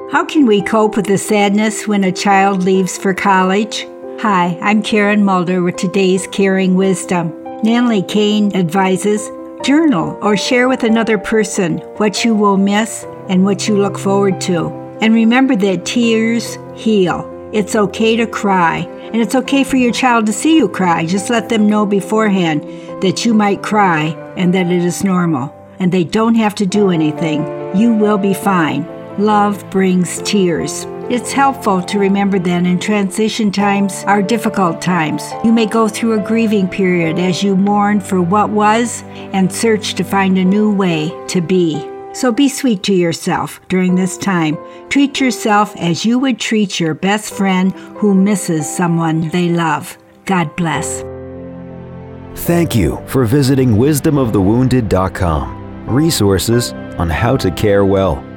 How can we cope with the sadness when a child leaves for college? Hi, I'm Karen Mulder with today's Caring Wisdom. Natalie Kane advises, journal or share with another person what you will miss and what you look forward to. And remember that tears heal. It's okay to cry, and it's okay for your child to see you cry. Just let them know beforehand that you might cry and that it is normal. And they don't have to do anything. You will be fine. Love brings tears. It's helpful to remember that in transition times are difficult times. You may go through a grieving period as you mourn for what was and search to find a new way to be. So be sweet to yourself during this time. Treat yourself as you would treat your best friend who misses someone they love. God bless. Thank you for visiting wisdomofthewounded.com. Resources on how to care well.